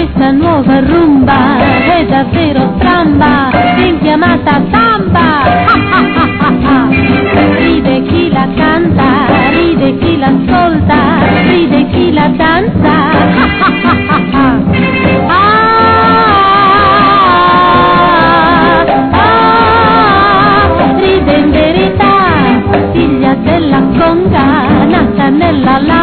questa nuova rumba è davvero stramba, ben chiamata samba. Ride chi la canta, ride chi l'ascolta, ride chi la danza. Ride in verità, figlia della conga, nata nella